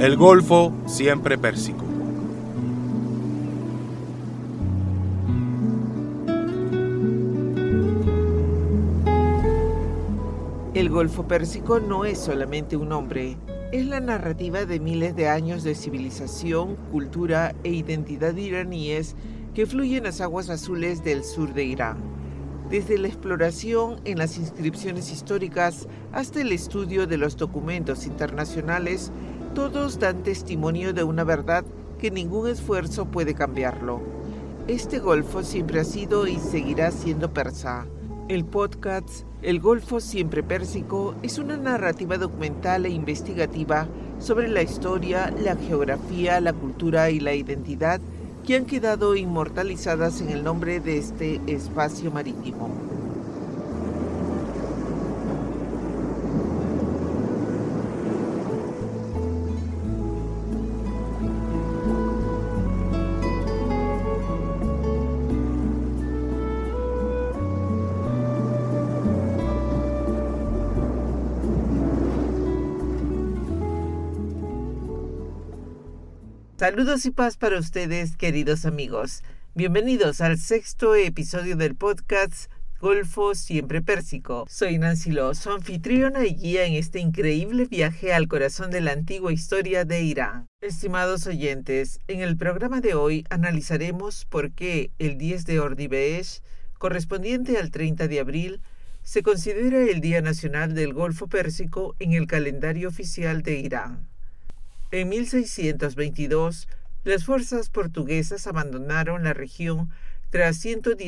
El Golfo siempre Pérsico. El Golfo Pérsico no es solamente un nombre, es la narrativa de miles de años de civilización, cultura e identidad iraníes que fluyen en las aguas azules del sur de Irán. Desde la exploración en las inscripciones históricas hasta el estudio de los documentos internacionales, todos dan testimonio de una verdad que ningún esfuerzo puede cambiarlo. Este golfo siempre ha sido y seguirá siendo persa. El podcast El Golfo Siempre Pérsico es una narrativa documental e investigativa sobre la historia, la geografía, la cultura y la identidad que han quedado inmortalizadas en el nombre de este espacio marítimo. Saludos y paz para ustedes, queridos amigos. Bienvenidos al sexto episodio del podcast Golfo Siempre Pérsico. Soy Nancy Lo, su anfitriona y guía en este increíble viaje al corazón de la antigua historia de Irán. Estimados oyentes, en el programa de hoy analizaremos por qué el 10 de Ordivehesh, correspondiente al 30 de abril, se considera el Día Nacional del Golfo Pérsico en el calendario oficial de Irán. En 1622, las fuerzas portuguesas abandonaron la región tras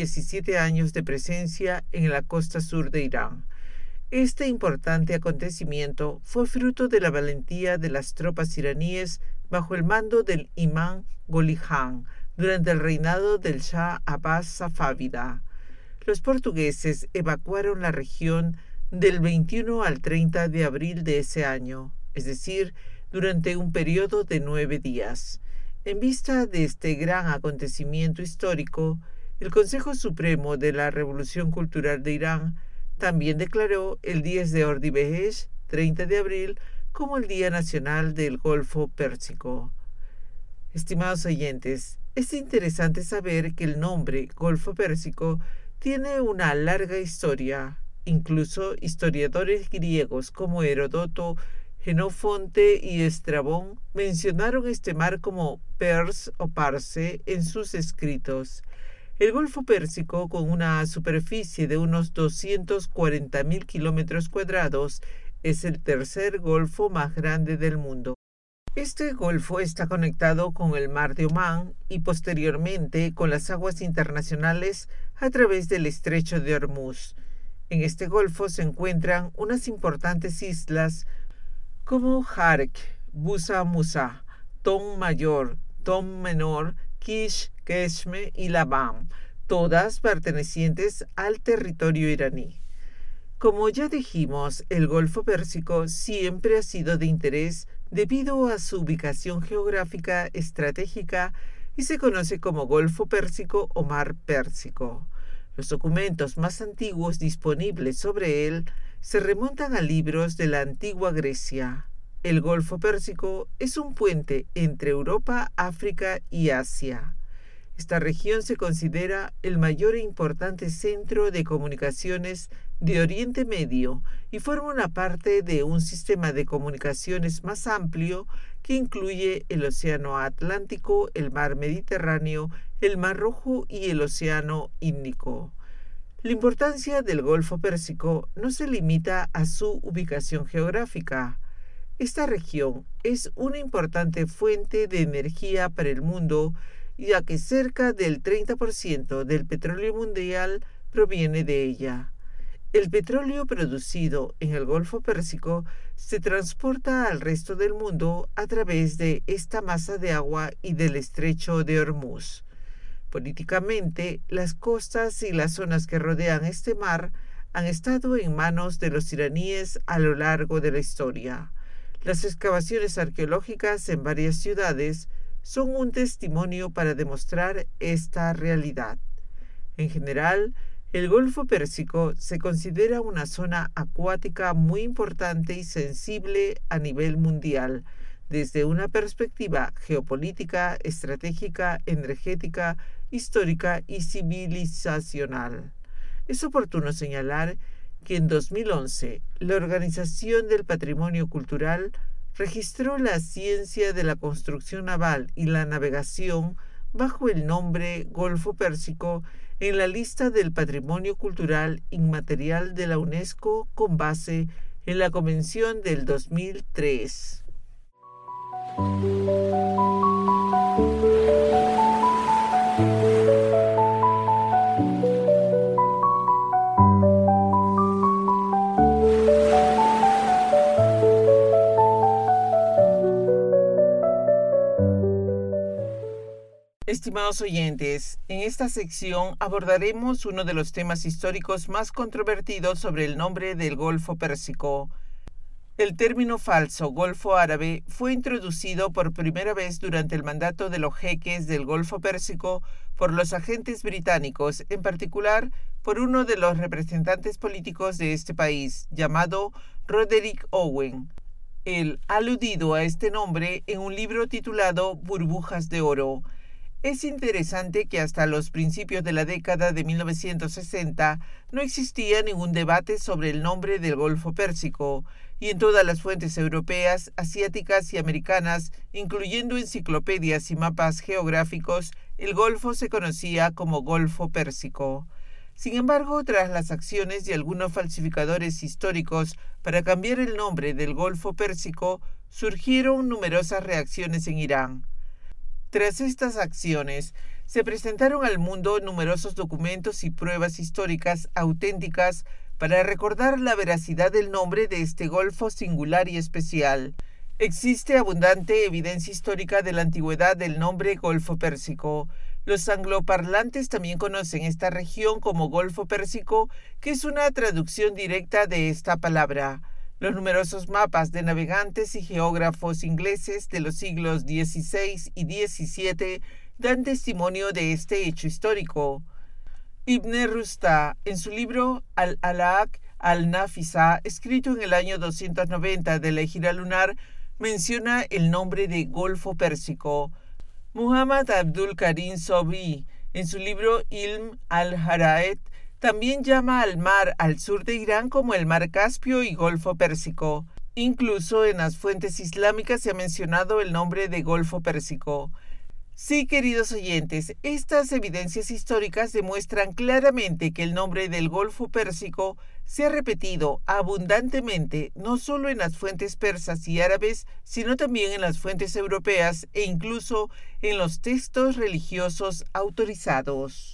117 años de presencia en la costa sur de Irán. Este importante acontecimiento fue fruto de la valentía de las tropas iraníes bajo el mando del imán Golí Khan durante el reinado del Shah Abbas Safávida. Los portugueses evacuaron la región del 21 al 30 de abril de ese año, es decir, durante un periodo de 9 días. En vista de este gran acontecimiento histórico, el Consejo Supremo de la Revolución Cultural de Irán también declaró el 10 de Ordivehesh, 30 de abril, como el Día Nacional del Golfo Pérsico. Estimados oyentes, es interesante saber que el nombre Golfo Pérsico tiene una larga historia. Incluso historiadores griegos como Heródoto, Jenofonte y Estrabón mencionaron este mar como Pers o Parse en sus escritos. El Golfo Pérsico, con una superficie de unos 240.000 kilómetros cuadrados, es el tercer golfo más grande del mundo. Este golfo está conectado con el Mar de Omán y posteriormente con las aguas internacionales a través del Estrecho de Hormuz. En este golfo se encuentran unas importantes islas como Jark, Busa Musa, Tom Mayor, Tom Menor, Kish, Keshme y Labam, todas pertenecientes al territorio iraní. Como ya dijimos, el Golfo Pérsico siempre ha sido de interés debido a su ubicación geográfica estratégica y se conoce como Golfo Pérsico o Mar Pérsico. Los documentos más antiguos disponibles sobre él se remontan a libros de la antigua Grecia. El Golfo Pérsico es un puente entre Europa, África y Asia. Esta región se considera el mayor e importante centro de comunicaciones de Oriente Medio y forma una parte de un sistema de comunicaciones más amplio que incluye el Océano Atlántico, el Mar Mediterráneo, el Mar Rojo y el Océano Índico. La importancia del Golfo Pérsico no se limita a su ubicación geográfica. Esta región es una importante fuente de energía para el mundo, ya que cerca del 30% del petróleo mundial proviene de ella. El petróleo producido en el Golfo Pérsico se transporta al resto del mundo a través de esta masa de agua y del Estrecho de Hormuz. Políticamente, las costas y las zonas que rodean este mar han estado en manos de los iraníes a lo largo de la historia. Las excavaciones arqueológicas en varias ciudades son un testimonio para demostrar esta realidad. En general, el Golfo Pérsico se considera una zona acuática muy importante y sensible a nivel mundial, desde una perspectiva geopolítica, estratégica, energética, histórica y civilizacional. Es oportuno señalar que en 2011 la Organización del Patrimonio Cultural registró la ciencia de la construcción naval y la navegación bajo el nombre Golfo Pérsico en la lista del Patrimonio Cultural Inmaterial de la UNESCO con base en la Convención del 2003. Estimados oyentes, en esta sección abordaremos uno de los temas históricos más controvertidos sobre el nombre del Golfo Pérsico. El término falso Golfo Árabe fue introducido por primera vez durante el mandato de los jeques del Golfo Pérsico por los agentes británicos, en particular por uno de los representantes políticos de este país, llamado Roderick Owen. Él ha aludido a este nombre en un libro titulado Burbujas de Oro. Es interesante que hasta los principios de la década de 1960 no existía ningún debate sobre el nombre del Golfo Pérsico, y en todas las fuentes europeas, asiáticas y americanas, incluyendo enciclopedias y mapas geográficos, el Golfo se conocía como Golfo Pérsico. Sin embargo, tras las acciones de algunos falsificadores históricos para cambiar el nombre del Golfo Pérsico, surgieron numerosas reacciones en Irán. Tras estas acciones, se presentaron al mundo numerosos documentos y pruebas históricas auténticas para recordar la veracidad del nombre de este golfo singular y especial. Existe abundante evidencia histórica de la antigüedad del nombre Golfo Pérsico. Los angloparlantes también conocen esta región como Golfo Pérsico, que es una traducción directa de esta palabra. Los numerosos mapas de navegantes y geógrafos ingleses de los siglos XVI y XVII dan testimonio de este hecho histórico. Ibn Rushd, en su libro Al-Alaq al-Nafisa, escrito en el año 290 de la Hijra lunar, menciona el nombre de Golfo Pérsico. Muhammad Abdul Karim Sobhi, en su libro Ilm al-Haraet, también llama al mar al sur de Irán como el Mar Caspio y Golfo Pérsico. Incluso en las fuentes islámicas se ha mencionado el nombre de Golfo Pérsico. Sí, queridos oyentes, estas evidencias históricas demuestran claramente que el nombre del Golfo Pérsico se ha repetido abundantemente no solo en las fuentes persas y árabes, sino también en las fuentes europeas e incluso en los textos religiosos autorizados.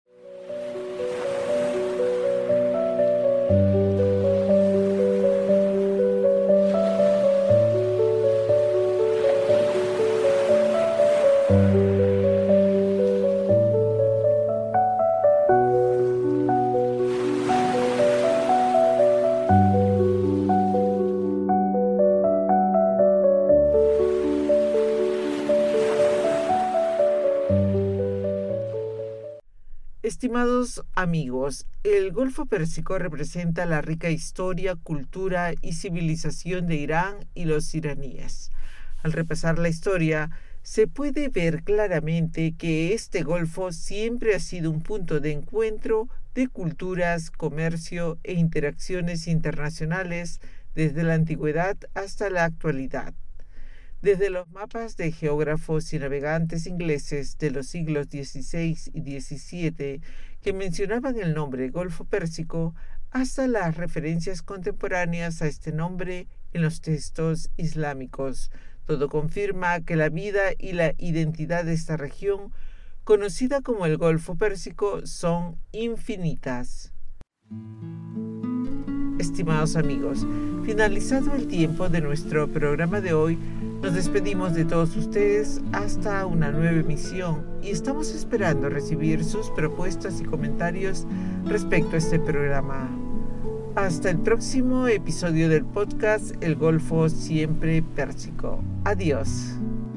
Estimados amigos, el Golfo Pérsico representa la rica historia, cultura y civilización de Irán y los iraníes. Al repasar la historia, se puede ver claramente que este golfo siempre ha sido un punto de encuentro de culturas, comercio e interacciones internacionales desde la antigüedad hasta la actualidad. Desde los mapas de geógrafos y navegantes ingleses de los siglos XVI y XVII que mencionaban el nombre Golfo Pérsico, hasta las referencias contemporáneas a este nombre en los textos islámicos, todo confirma que la vida y la identidad de esta región, conocida como el Golfo Pérsico, son infinitas. Estimados amigos, finalizado el tiempo de nuestro programa de hoy, nos despedimos de todos ustedes hasta una nueva emisión y estamos esperando recibir sus propuestas y comentarios respecto a este programa. Hasta el próximo episodio del podcast El Golfo Siempre Pérsico. Adiós.